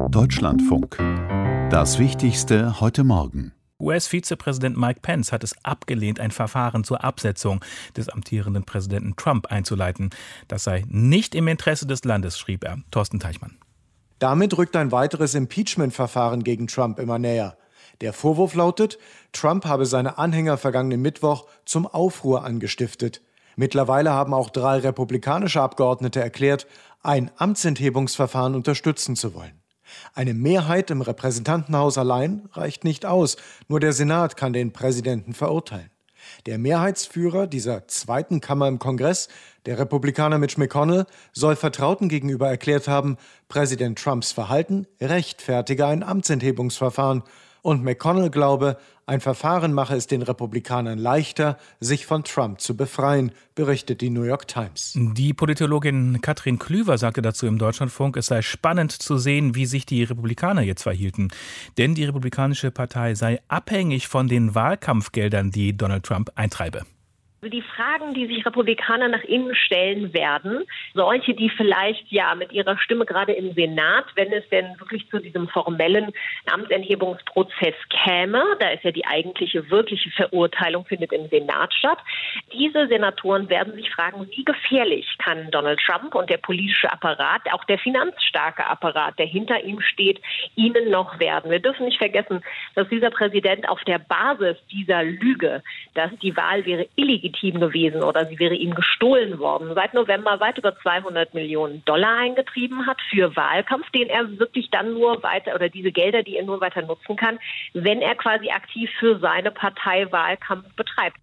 Deutschlandfunk. Das Wichtigste heute Morgen. US-Vizepräsident Mike Pence hat es abgelehnt, ein Verfahren zur Absetzung des amtierenden Präsidenten Trump einzuleiten. Das sei nicht im Interesse des Landes, schrieb er. Thorsten Teichmann. Damit rückt ein weiteres Impeachment-Verfahren gegen Trump immer näher. Der Vorwurf lautet, Trump habe seine Anhänger vergangenen Mittwoch zum Aufruhr angestiftet. Mittlerweile haben auch 3 republikanische Abgeordnete erklärt, ein Amtsenthebungsverfahren unterstützen zu wollen. Eine Mehrheit im Repräsentantenhaus allein reicht nicht aus. Nur der Senat kann den Präsidenten verurteilen. Der Mehrheitsführer dieser zweiten Kammer im Kongress, der Republikaner Mitch McConnell, soll Vertrauten gegenüber erklärt haben, Präsident Trumps Verhalten rechtfertige ein Amtsenthebungsverfahren. Und McConnell glaube, ein Verfahren mache es den Republikanern leichter, sich von Trump zu befreien, berichtet die New York Times. Die Politologin Katrin Klüver sagte dazu im Deutschlandfunk, es sei spannend zu sehen, wie sich die Republikaner jetzt verhielten. Denn die Republikanische Partei sei abhängig von den Wahlkampfgeldern, die Donald Trump eintreibe. Die Fragen, die sich Republikaner nach innen stellen werden, solche, die vielleicht mit ihrer Stimme gerade im Senat, wenn es denn wirklich zu diesem formellen Amtsenthebungsprozess käme, da ist ja die eigentliche, wirkliche Verurteilung findet im Senat statt. Diese Senatoren werden sich fragen, wie gefährlich kann Donald Trump und der politische Apparat, auch der finanzstarke Apparat, der hinter ihm steht, ihnen noch werden. Wir dürfen nicht vergessen, dass dieser Präsident auf der Basis dieser Lüge, dass die Wahl wäre illegitim gewesen oder sie wäre ihm gestohlen worden, seit November weit über $200 Millionen eingetrieben hat für Wahlkampf, den er wirklich dann nur weiter, oder diese Gelder, die er nur weiter nutzen kann, wenn er quasi aktiv für seine Partei Wahlkampf betreibt.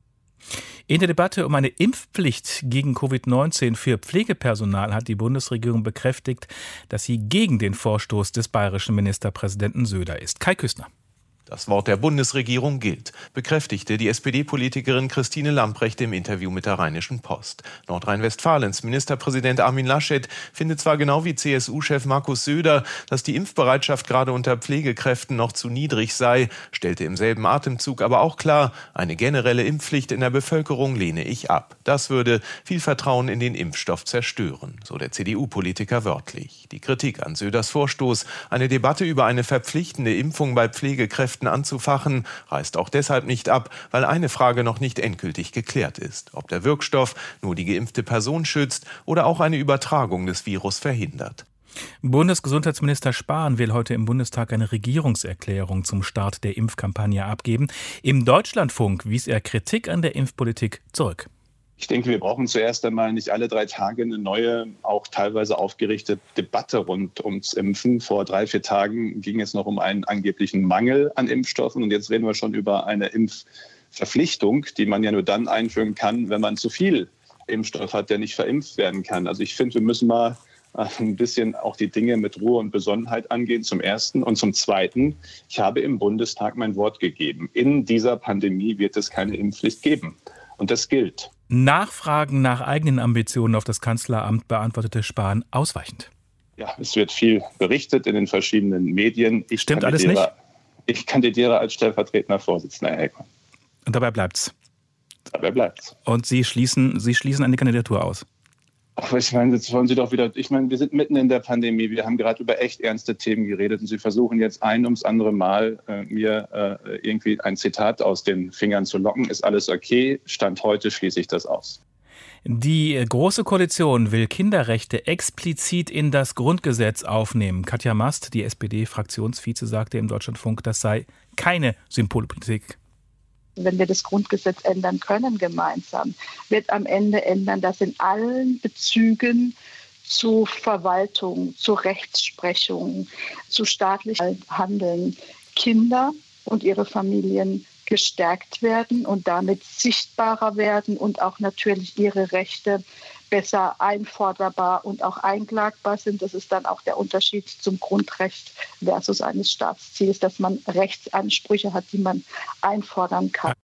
In der Debatte um eine Impfpflicht gegen Covid-19 für Pflegepersonal hat die Bundesregierung bekräftigt, dass sie gegen den Vorstoß des bayerischen Ministerpräsidenten Söder ist. Kai Küstner. Das Wort der Bundesregierung gilt, bekräftigte die SPD-Politikerin Christine Lambrecht im Interview mit der Rheinischen Post. Nordrhein-Westfalens Ministerpräsident Armin Laschet findet zwar genau wie CSU-Chef Markus Söder, dass die Impfbereitschaft gerade unter Pflegekräften noch zu niedrig sei, stellte im selben Atemzug aber auch klar, eine generelle Impfpflicht in der Bevölkerung lehne ich ab. Das würde viel Vertrauen in den Impfstoff zerstören, so der CDU-Politiker wörtlich. Die Kritik an Söders Vorstoß, eine Debatte über eine verpflichtende Impfung bei Pflegekräften anzufachen, reißt auch deshalb nicht ab, weil eine Frage noch nicht endgültig geklärt ist, ob der Wirkstoff nur die geimpfte Person schützt oder auch eine Übertragung des Virus verhindert. Bundesgesundheitsminister Spahn will heute im Bundestag eine Regierungserklärung zum Start der Impfkampagne abgeben. Im Deutschlandfunk wies er Kritik an der Impfpolitik zurück. Ich denke, wir brauchen zuerst einmal nicht alle 3 Tage eine neue, auch teilweise aufgerichtete Debatte rund ums Impfen. Vor 3-4 Tagen ging es noch um einen angeblichen Mangel an Impfstoffen. Und jetzt reden wir schon über eine Impfverpflichtung, die man ja nur dann einführen kann, wenn man zu viel Impfstoff hat, der nicht verimpft werden kann. Also ich finde, wir müssen mal ein bisschen auch die Dinge mit Ruhe und Besonnenheit angehen, zum Ersten. Und zum Zweiten, ich habe im Bundestag mein Wort gegeben. In dieser Pandemie wird es keine Impfpflicht geben. Und das gilt. Nachfragen nach eigenen Ambitionen auf das Kanzleramt beantwortete Spahn ausweichend. Ja, es wird viel berichtet in den verschiedenen Medien. Stimmt alles nicht? Ich kandidiere als stellvertretender Vorsitzender, Herr Heckmann. Und dabei bleibt's? Dabei bleibt's. Und Sie schließen eine Kandidatur aus? Ach, ich meine, jetzt wollen Sie doch wieder, wir sind mitten in der Pandemie, wir haben gerade über echt ernste Themen geredet und Sie versuchen jetzt ein ums andere Mal mir irgendwie ein Zitat aus den Fingern zu locken. Ist alles okay? Stand heute schließe ich das aus. Die Große Koalition will Kinderrechte explizit in das Grundgesetz aufnehmen. Katja Mast, die SPD-Fraktionsvize, sagte im Deutschlandfunk, das sei keine Symbolpolitik. Wenn wir das Grundgesetz ändern können gemeinsam, wird am Ende ändern, dass in allen Bezügen zu Verwaltung, zu Rechtsprechung, zu staatlichem Handeln Kinder und ihre Familien gestärkt werden und damit sichtbarer werden und auch natürlich ihre Rechte besser einforderbar und auch einklagbar sind. Das ist dann auch der Unterschied zum Grundrecht versus eines Staatsziels, dass man Rechtsansprüche hat, die man einfordern kann.